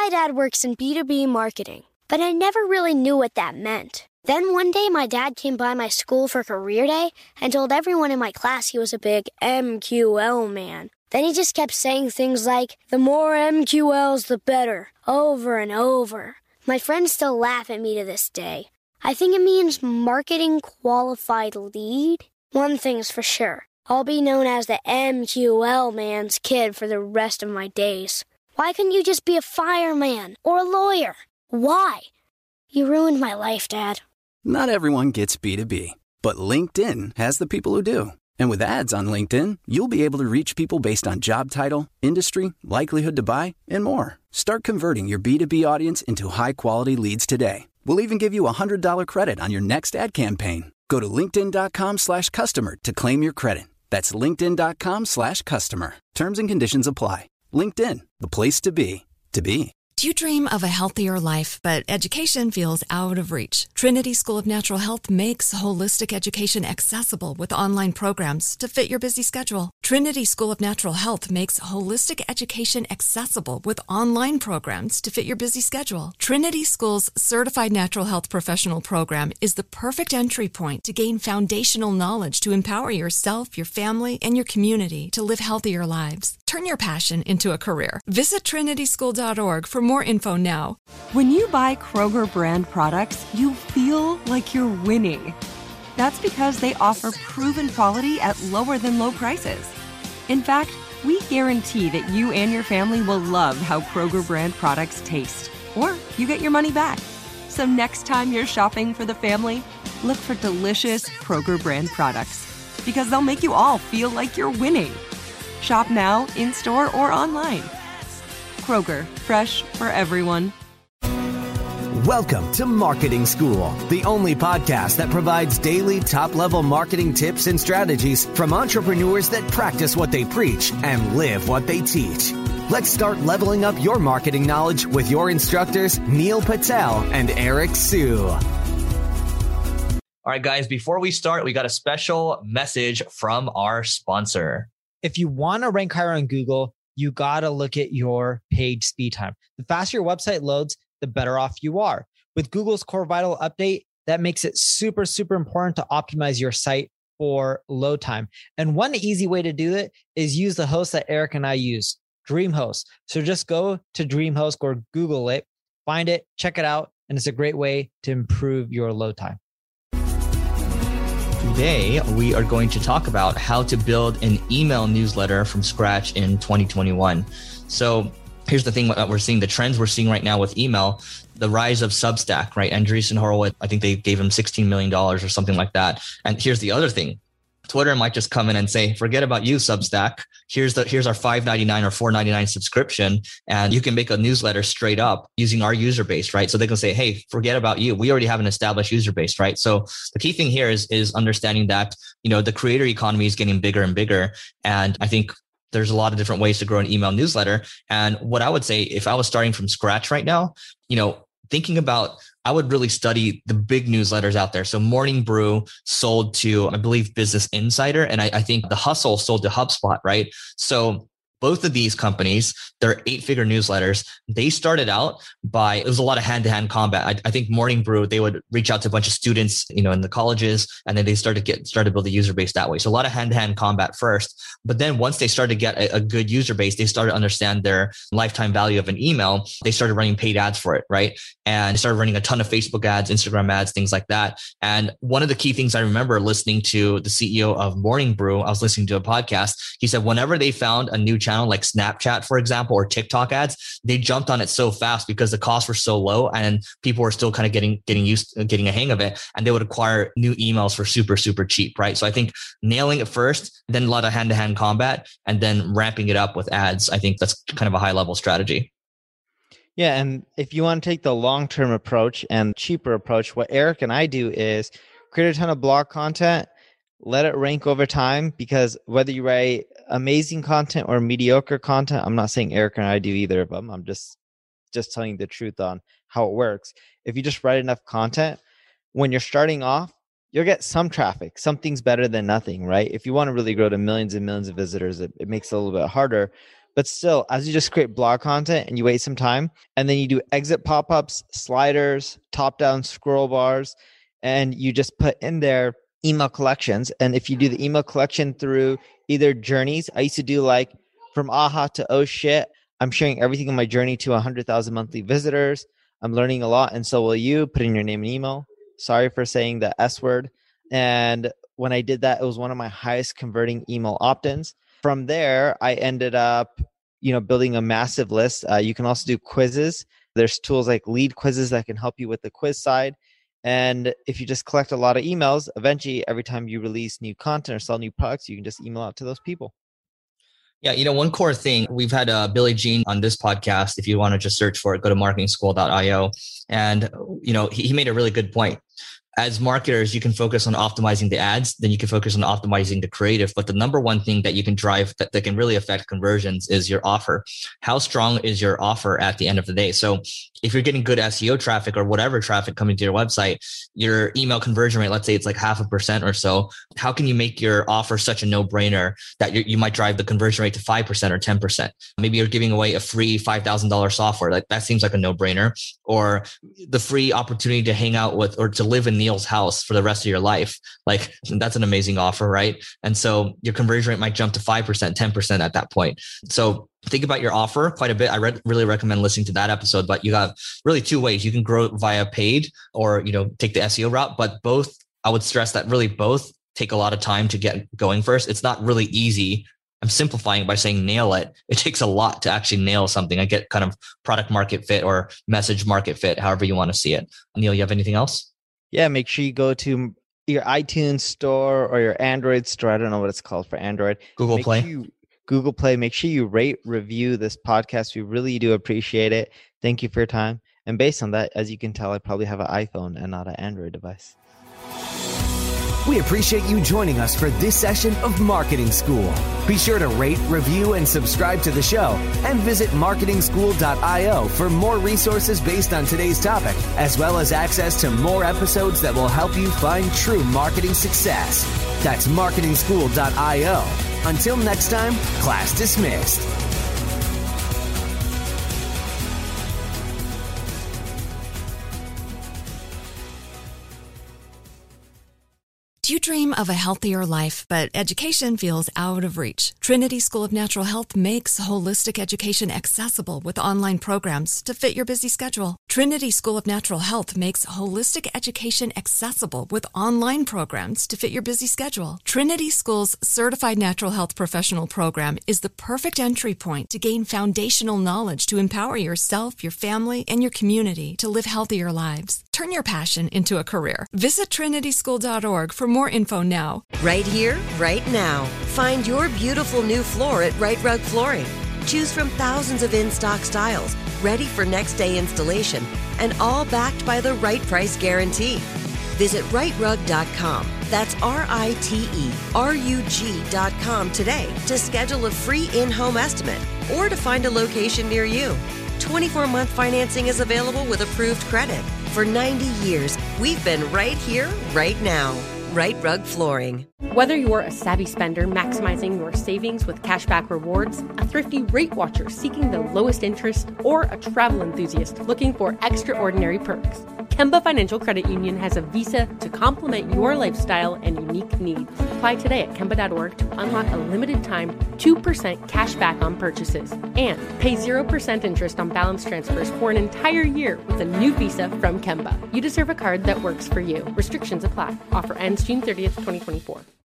My dad works in B2B marketing, but I never really knew what that meant. Then one day, my dad came by my school for career day and told everyone in my class he was a big MQL man. Then he just kept saying things like, the more MQLs, the better, over and over. My friends still laugh at me to this day. I think it means marketing qualified lead. One thing's for sure, I'll be known as the MQL man's kid for the rest of my days. Why couldn't you just be a fireman or a lawyer? Why? You ruined my life, Dad. Not everyone gets B2B, but LinkedIn has the people who do. And with ads on LinkedIn, you'll be able to reach people based on job title, industry, likelihood to buy, and more. Start converting your B2B audience into high-quality leads today. We'll even give you a $100 credit on your next ad campaign. Go to linkedin.com/customer to claim your credit. That's linkedin.com/customer. Terms and conditions apply. LinkedIn, the place to be, to be. Do you dream of a healthier life, but education feels out of reach? Trinity School of Natural Health makes holistic education accessible with online programs to fit your busy schedule. Trinity School of Natural Health makes holistic education accessible with online programs to fit your busy schedule. Trinity School's Certified Natural Health Professional Program is the perfect entry point to gain foundational knowledge to empower yourself, your family, and your community to live healthier lives. Turn your passion into a career. Visit trinityschool.org for more info now. When you buy Kroger brand products, you feel like you're winning. That's because they offer proven quality at lower than low prices. In fact, we guarantee that you and your family will love how Kroger brand products taste, or you get your money back. So next time you're shopping for the family, look for delicious Kroger brand products, because they'll make you all feel like you're winning. Shop now, in-store, or online. Kroger, fresh for everyone. Welcome to Marketing School, the only podcast that provides daily top-level marketing tips and strategies from entrepreneurs that practice what they preach and live what they teach. Let's start leveling up your marketing knowledge with your instructors, Neil Patel and Eric Sue. All right, guys, before we start, we got a special message from our sponsor. If you want to rank higher on Google, you got to look at your page speed time. The faster your website loads, the better off you are. With Google's Core Vital update, that makes it super, super important to optimize your site for load time. And one easy way to do it is use the host that Eric and I use, DreamHost. So just go to DreamHost or Google it, find it, check it out, and it's a great way to improve your load time. Today, we are going to talk about how to build an email newsletter from scratch in 2021. So here's the thing that we're seeing, the trends we're seeing right now with email, the rise of Substack, right? Andreessen Horowitz, I think they gave him $16 million or something like that. And here's the other thing. Twitter might just come in and say, forget about you, Substack. Here's our $5.99 or $4.99 subscription. And you can make a newsletter straight up using our user base, right? So they can say, hey, forget about you. We already have an established user base, right? So the key thing here is understanding that, the creator economy is getting bigger and bigger. And I think there's a lot of different ways to grow an email newsletter. And what I would say, if I was starting from scratch right now, thinking about, I would really study the big newsletters out there. So Morning Brew sold to, I believe, Business Insider. And I think The Hustle sold to HubSpot, right? So both of these companies, they're 8-figure newsletters. They started out it was a lot of hand-to-hand combat. I think Morning Brew, they would reach out to a bunch of students, in the colleges, and then they started to build a user base that way. So a lot of hand-to-hand combat first. But then once they started to get a good user base, they started to understand their lifetime value of an email. They started running paid ads for it, right? And started running a ton of Facebook ads, Instagram ads, things like that. And one of the key things I remember listening to the CEO of Morning Brew, I was listening to a podcast. He said, whenever they found a new channel like Snapchat, for example, or TikTok ads, they jumped on it so fast because the costs were so low and people were still kind of getting a hang of it. And they would acquire new emails for super, super cheap, right? So I think nailing it first, then a lot of hand-to-hand combat, and then ramping it up with ads. I think that's kind of a high-level strategy. Yeah. And if you want to take the long-term approach and cheaper approach, what Eric and I do is create a ton of blog content, let it rank over time, because whether you write amazing content or mediocre content, I'm not saying Eric and I do either of them. I'm just telling you the truth on how it works. If you just write enough content, when you're starting off, you'll get some traffic. Something's better than nothing, right? If you want to really grow to millions and millions of visitors, it makes it a little bit harder. But still, as you just create blog content and you wait some time, and then you do exit pop-ups, sliders, top-down scroll bars, and you just put in there email collections. And if you do the email collection through either journeys, I used to do like from aha to oh shit, I'm sharing everything in my journey to 100,000 monthly visitors. I'm learning a lot, and so will you. Put in your name and email. Sorry for saying the S word. And when I did that, it was one of my highest converting email opt-ins. From there, I ended up, building a massive list. You can also do quizzes. There's tools like Lead Quizzes that can help you with the quiz side. And if you just collect a lot of emails, eventually every time you release new content or sell new products, you can just email out to those people. Yeah, one core thing, we've had Billy Jean on this podcast. If you want to just search for it, go to marketingschool.io. And, he made a really good point. As marketers, you can focus on optimizing the ads, then you can focus on optimizing the creative. But the number one thing that you can drive that can really affect conversions is your offer. How strong is your offer at the end of the day? So if you're getting good SEO traffic or whatever traffic coming to your website, your email conversion rate, let's say it's like 0.5% or so, how can you make your offer such a no-brainer that you might drive the conversion rate to 5% or 10%? Maybe you're giving away a free $5,000 software. Like that seems like a no-brainer. Or the free opportunity to hang out with or to live in Neil's house for the rest of your life. Like that's an amazing offer, right? And so your conversion rate might jump to 5%, 10% at that point. So think about your offer quite a bit. I really recommend listening to that episode, but you have really two ways. You can grow via paid or, take the SEO route, but both, I would stress that really both take a lot of time to get going first. It's not really easy. I'm simplifying by saying nail it. It takes a lot to actually nail something. I get kind of product market fit or message market fit, however you want to see it. Neil, you have anything else? Yeah, make sure you go to your iTunes store or your Android store. I don't know what it's called for Android. Google Play. Google Play. Make sure you rate, review this podcast. We really do appreciate it. Thank you for your time. And based on that, as you can tell, I probably have an iPhone and not an Android device. We appreciate you joining us for this session of Marketing School. Be sure to rate, review, and subscribe to the show, and visit marketingschool.io for more resources based on today's topic, as well as access to more episodes that will help you find true marketing success. That's marketingschool.io. Until next time, class dismissed. Do you dream of a healthier life, but education feels out of reach? Trinity School of Natural Health makes holistic education accessible with online programs to fit your busy schedule. Trinity School of Natural Health makes holistic education accessible with online programs to fit your busy schedule. Trinity School's Certified Natural Health Professional Program is the perfect entry point to gain foundational knowledge to empower yourself, your family, and your community to live healthier lives. Turn your passion into a career. Visit trinityschool.org for more info now. Right here, right now. Find your beautiful new floor at Right Rug Flooring. Choose from thousands of in-stock styles, ready for next day installation, and all backed by the right price guarantee. Visit rightrug.com. That's RITERUG.com today to schedule a free in-home estimate or to find a location near you. 24-month financing is available with approved credit. For 90 years, we've been right here, right now. Right Rug Flooring. Whether you're a savvy spender maximizing your savings with cashback rewards, a thrifty rate watcher seeking the lowest interest, or a travel enthusiast looking for extraordinary perks, Kemba Financial Credit Union has a visa to complement your lifestyle and unique needs. Apply today at Kemba.org to unlock a limited time 2% cash back on purchases and pay 0% interest on balance transfers for an entire year with a new visa from Kemba. You deserve a card that works for you. Restrictions apply. Offer ends June 30th, 2024.